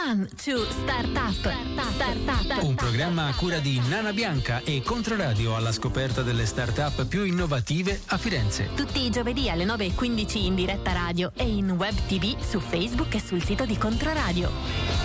One, two, Startup. Un programma a cura di Nana Bianca e Controradio alla scoperta delle start-up più innovative a Firenze. Tutti i giovedì alle 9:15 in diretta radio e in web TV su Facebook e sul sito di Controradio.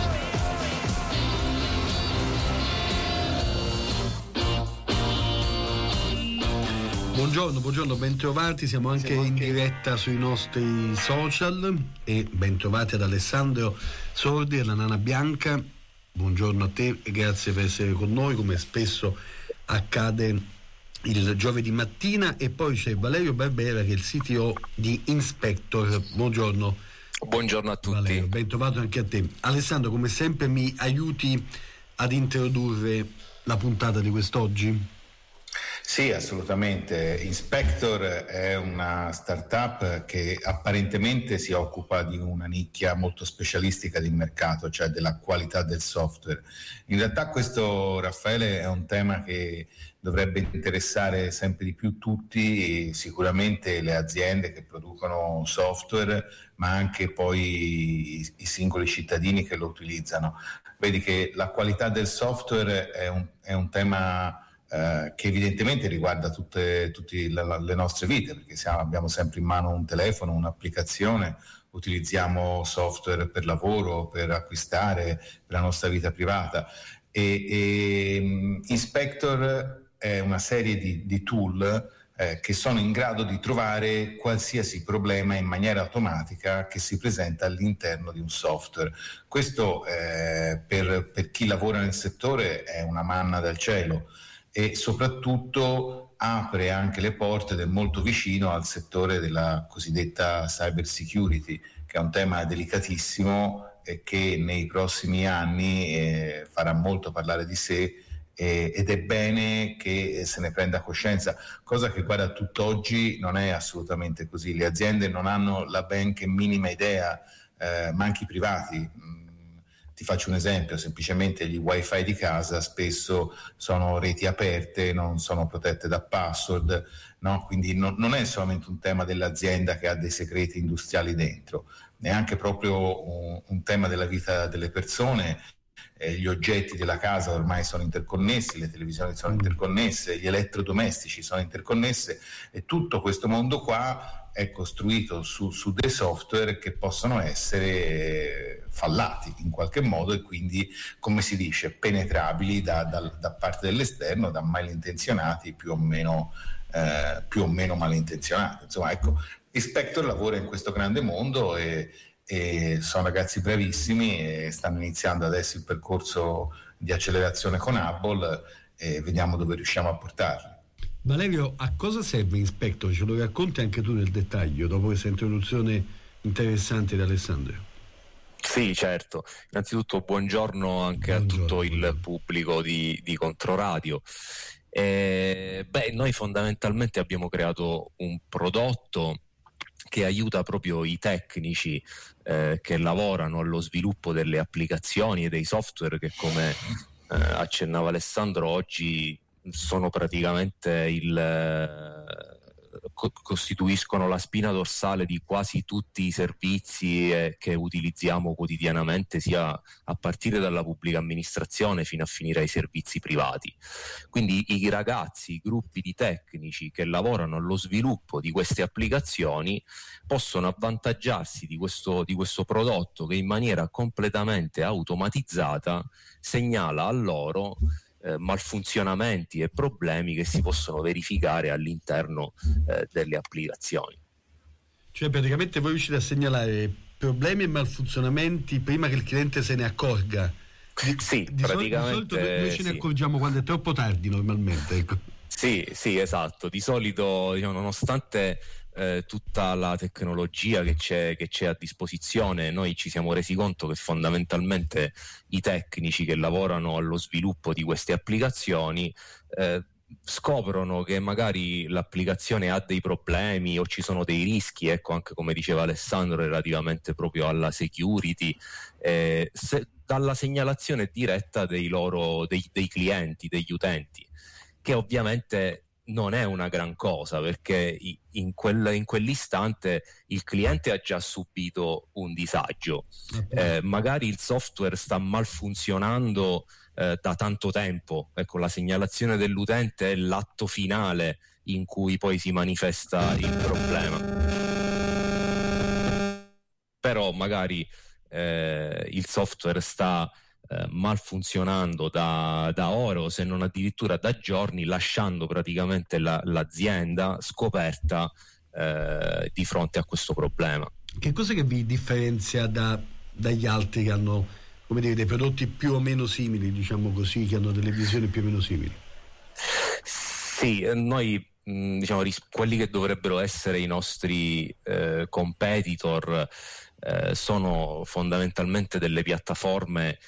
Buongiorno, bentrovati, siamo anche in diretta sui nostri social e bentrovati ad Alessandro Sordi e alla Nana Bianca. Buongiorno a te e grazie per essere con noi, come spesso accade il giovedì mattina. E poi c'è Valerio Barbera, che è il CTO di Inspector. Buongiorno a tutti. Valerio, ben trovato anche a te. Alessandro, come sempre mi aiuti ad introdurre la puntata di quest'oggi? Sì, assolutamente. Inspector è una startup che apparentemente si occupa di una nicchia molto specialistica di mercato, cioè della qualità del software. In realtà questo, Raffaele, è un tema che dovrebbe interessare sempre di più tutti, sicuramente le aziende che producono software, ma anche poi i singoli cittadini che lo utilizzano. Vedi che la qualità del software è un tema che evidentemente riguarda tutte le nostre vite, perché abbiamo sempre in mano un telefono, un'applicazione, utilizziamo software per lavoro, per acquistare, per la nostra vita privata e Inspector è una serie di tool che sono in grado di trovare qualsiasi problema in maniera automatica che si presenta all'interno di un software. Questo per chi lavora nel settore è una manna dal cielo e soprattutto apre anche le porte del molto vicino al settore della cosiddetta cyber security, che è un tema delicatissimo e che nei prossimi anni farà molto parlare di sé ed è bene che se ne prenda coscienza, cosa che guarda tutt'oggi non è assolutamente così. Le aziende non hanno la benché minima idea, ma anche i privati. Ti faccio un esempio, semplicemente gli wifi di casa spesso sono reti aperte, non sono protette da password, no? Quindi non è solamente un tema dell'azienda che ha dei segreti industriali dentro, è anche proprio un tema della vita delle persone. Gli oggetti della casa ormai sono interconnessi, le televisioni sono interconnesse, gli elettrodomestici sono interconnesse e tutto questo mondo qua è costruito su dei software che possono essere fallati in qualche modo e quindi, come si dice, penetrabili da parte dell'esterno, da malintenzionati più o meno malintenzionati. Insomma, ecco, Inspector lavora in questo grande mondo e sono ragazzi bravissimi e stanno iniziando adesso il percorso di accelerazione con Hubble e vediamo dove riusciamo a portarli. Valerio, a cosa serve Inspector? Ce lo racconti anche tu nel dettaglio dopo questa introduzione interessante di Alessandro? Sì, certo. Innanzitutto buongiorno anche a tutto il pubblico di Controradio. Noi fondamentalmente abbiamo creato un prodotto che aiuta proprio i tecnici che lavorano allo sviluppo delle applicazioni e dei software che, come accennava Alessandro, oggi sono praticamente costituiscono la spina dorsale di quasi tutti i servizi che utilizziamo quotidianamente, sia a partire dalla pubblica amministrazione fino a finire ai servizi privati. Quindi i ragazzi, i gruppi di tecnici che lavorano allo sviluppo di queste applicazioni possono avvantaggiarsi di questo prodotto che in maniera completamente automatizzata segnala a loro malfunzionamenti e problemi che si possono verificare all'interno delle applicazioni. Cioè praticamente voi riuscite a segnalare problemi e malfunzionamenti prima che il cliente se ne accorga. Sì, di solito noi ce ne accorgiamo quando è troppo tardi normalmente, ecco. Sì, esatto. Di solito, nonostante tutta la tecnologia che c'è a disposizione, noi ci siamo resi conto che fondamentalmente i tecnici che lavorano allo sviluppo di queste applicazioni scoprono che magari l'applicazione ha dei problemi o ci sono dei rischi, ecco, anche come diceva Alessandro, relativamente proprio alla security, dalla segnalazione diretta dei clienti, degli utenti, che ovviamente non è una gran cosa, perché in quell'istante il cliente ha già subito un disagio, magari il software sta malfunzionando da tanto tempo. Ecco, la segnalazione dell'utente è l'atto finale in cui poi si manifesta il problema, però magari il software sta malfunzionando da ore, se non addirittura da giorni, lasciando praticamente l'azienda scoperta di fronte a questo problema. Che cosa che vi differenzia dagli altri che hanno, come dire, dei prodotti più o meno simili, diciamo così, che hanno delle visioni più o meno simili? Sì, noi diciamo quelli che dovrebbero essere i nostri competitor sono fondamentalmente delle piattaforme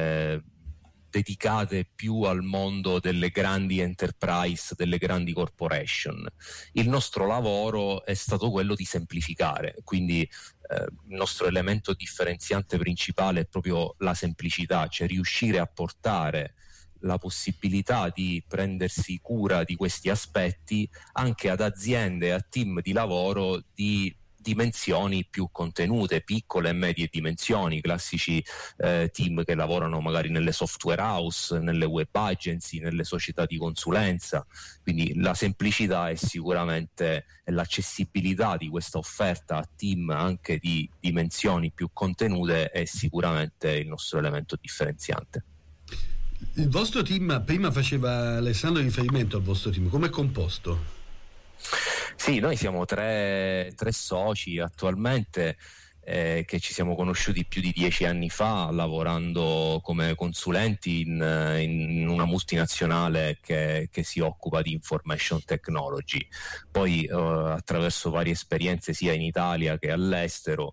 dedicate più al mondo delle grandi enterprise, delle grandi corporation. Il nostro lavoro è stato quello di semplificare, quindi il nostro elemento differenziante principale è proprio la semplicità, cioè riuscire a portare la possibilità di prendersi cura di questi aspetti anche ad aziende e a team di lavoro di dimensioni più contenute, piccole e medie dimensioni, classici team che lavorano magari nelle software house, nelle web agency, nelle società di consulenza. Quindi la semplicità è sicuramente l'accessibilità di questa offerta a team anche di dimensioni più contenute è sicuramente il nostro elemento differenziante. Il vostro team, prima faceva Alessandro riferimento al vostro team, com'è composto? Sì, noi siamo tre soci attualmente che ci siamo conosciuti più di 10 anni fa lavorando come consulenti in una multinazionale che si occupa di information technology. Poi attraverso varie esperienze sia in Italia che all'estero,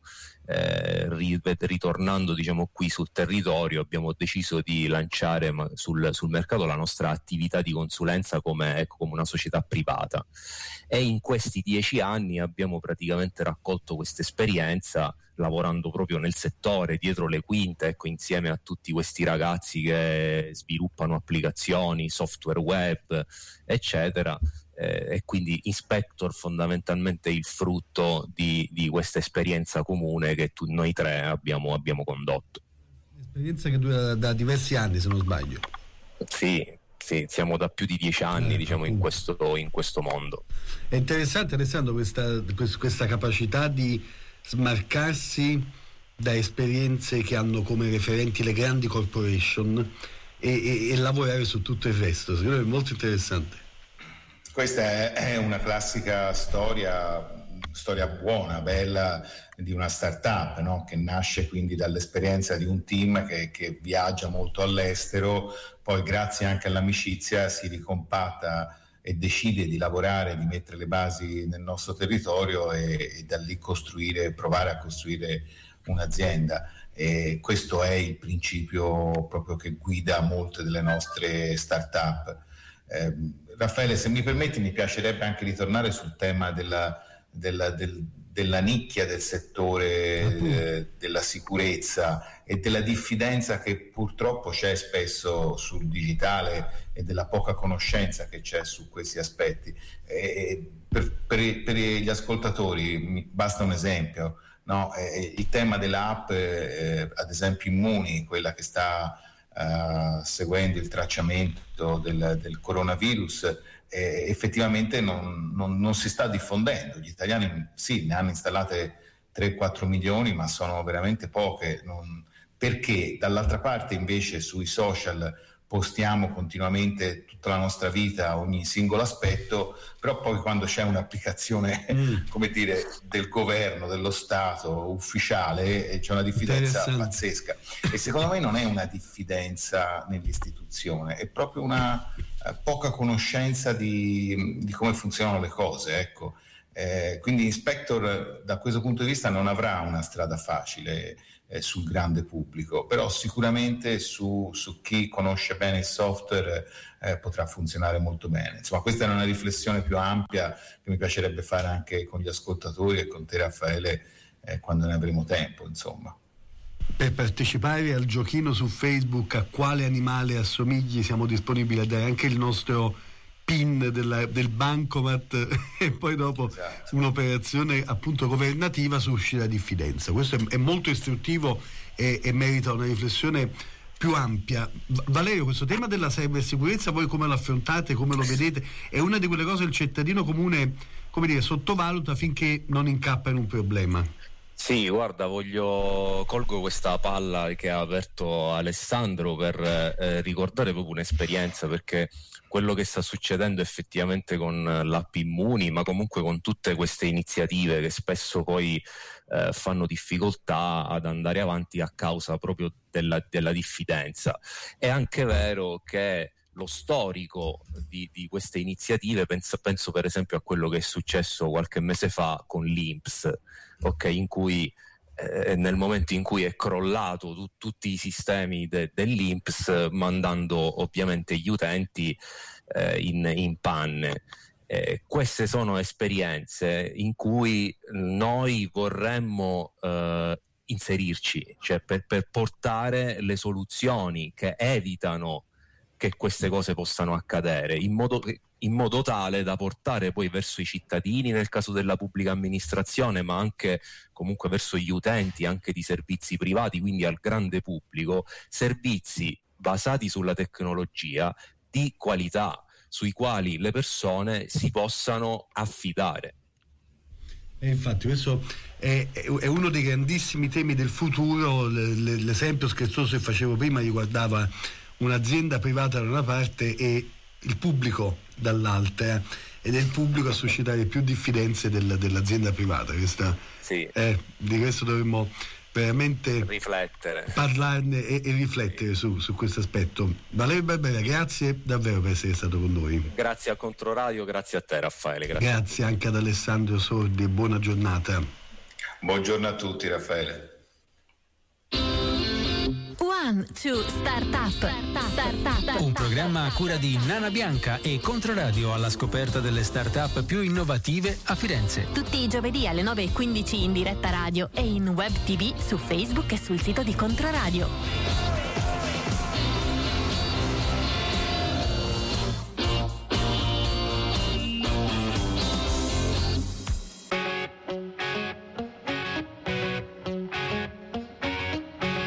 ritornando diciamo qui sul territorio, abbiamo deciso di lanciare sul mercato la nostra attività di consulenza come una società privata, e in questi 10 anni abbiamo praticamente raccolto questa esperienza lavorando proprio nel settore, dietro le quinte, insieme a tutti questi ragazzi che sviluppano applicazioni, software web, eccetera. E quindi Inspector fondamentalmente è il frutto di questa esperienza comune che noi tre abbiamo condotto. Esperienza che dura da diversi anni, se non sbaglio. Sì, siamo da più di 10 anni diciamo in questo mondo. È interessante, Alessandro, questa capacità di smarcarsi da esperienze che hanno come referenti le grandi corporation e lavorare su tutto il resto. Secondo me è molto interessante. Questa è una classica storia buona, bella di una startup, no? Che nasce quindi dall'esperienza di un team che viaggia molto all'estero, poi grazie anche all'amicizia si ricompatta e decide di lavorare, di mettere le basi nel nostro territorio e da lì provare a costruire un'azienda. E questo è il principio proprio che guida molte delle nostre startup. Raffaele, se mi permetti, mi piacerebbe anche ritornare sul tema della nicchia del settore della sicurezza e della diffidenza che purtroppo c'è spesso sul digitale e della poca conoscenza che c'è su questi aspetti. Per gli ascoltatori basta un esempio, no? Il tema dell'app, ad esempio Immuni, quella che sta seguendo il tracciamento del coronavirus, effettivamente non si sta diffondendo. Gli italiani sì, ne hanno installate 3-4 milioni, ma sono veramente poche, perché dall'altra parte invece sui social postiamo continuamente tutta la nostra vita, ogni singolo aspetto, però poi quando c'è un'applicazione come dire del governo, dello Stato ufficiale, c'è una diffidenza pazzesca, e secondo me non è una diffidenza nell'istituzione, è proprio una poca conoscenza di come funzionano le cose, ecco. Quindi Inspector da questo punto di vista non avrà una strada facile sul grande pubblico, però sicuramente su chi conosce bene il software potrà funzionare molto bene. Insomma, questa è una riflessione più ampia che mi piacerebbe fare anche con gli ascoltatori e con te, Raffaele, quando ne avremo tempo, insomma. Per partecipare al giochino su Facebook a quale animale assomigli siamo disponibili a dare anche il nostro PIN del bancomat e poi dopo un'operazione appunto governativa suscita diffidenza. Questo è molto istruttivo e merita una riflessione più ampia. Valerio, questo tema della cybersicurezza voi come lo affrontate, come lo vedete? È una di quelle cose che il cittadino comune, come dire, sottovaluta finché non incappa in un problema. Sì, guarda, colgo questa palla che ha aperto Alessandro per ricordare proprio un'esperienza, perché quello che sta succedendo effettivamente con l'app Immuni, ma comunque con tutte queste iniziative che spesso poi fanno difficoltà ad andare avanti a causa proprio della diffidenza. È anche vero che lo storico di queste iniziative, penso per esempio a quello che è successo qualche mese fa con l'INPS, in cui nel momento in cui è crollato tutti i sistemi dell'INPS, mandando ovviamente gli utenti in panne. Queste sono esperienze in cui noi vorremmo inserirci, cioè per portare le soluzioni che evitano che queste cose possano accadere, in modo tale da portare poi verso i cittadini, nel caso della pubblica amministrazione, ma anche comunque verso gli utenti anche di servizi privati, quindi al grande pubblico, servizi basati sulla tecnologia di qualità, sui quali le persone si possano affidare. E infatti questo è uno dei grandissimi temi del futuro. L'esempio scherzoso che facevo prima riguardava un'azienda privata da una parte e il pubblico dall'altra, ed è il pubblico a suscitare più diffidenze dell'azienda privata. Sì. Di questo dovremmo veramente riflettere, parlarne e riflettere su questo aspetto. Valerio Barbera, grazie davvero per essere stato con noi. Grazie a Controradio, grazie a te Raffaele. Grazie anche ad Alessandro Sordi e buona giornata. Buongiorno a tutti, Raffaele. One, two, Startup. Un programma a cura di Nana Bianca e Controradio alla scoperta delle start-up più innovative a Firenze. Tutti i giovedì alle 9:15 in diretta radio e in web TV su Facebook e sul sito di Controradio.